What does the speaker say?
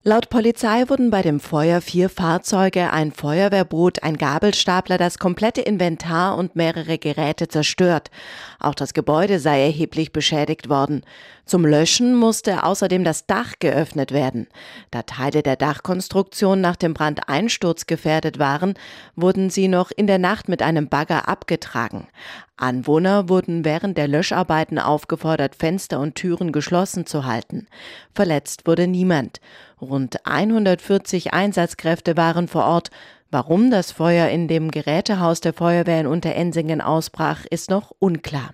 Laut Polizei wurden bei dem Feuer 4 Fahrzeuge, ein Feuerwehrboot, ein Gabelstapler, das komplette Inventar und mehrere Geräte zerstört. Auch das Gebäude sei erheblich beschädigt worden. Zum Löschen musste außerdem das Dach geöffnet werden. Da Teile der Dachkonstruktion nach dem Brand einsturzgefährdet waren, wurden sie noch in der Nacht mit einem Bagger abgetragen. Anwohner wurden während der Löscharbeiten aufgefordert, Fenster und Türen geschlossen zu halten. Verletzt wurde niemand. Rund 140 Einsatzkräfte waren vor Ort. Warum das Feuer in dem Gerätehaus der Feuerwehr in Unterensingen ausbrach, ist noch unklar.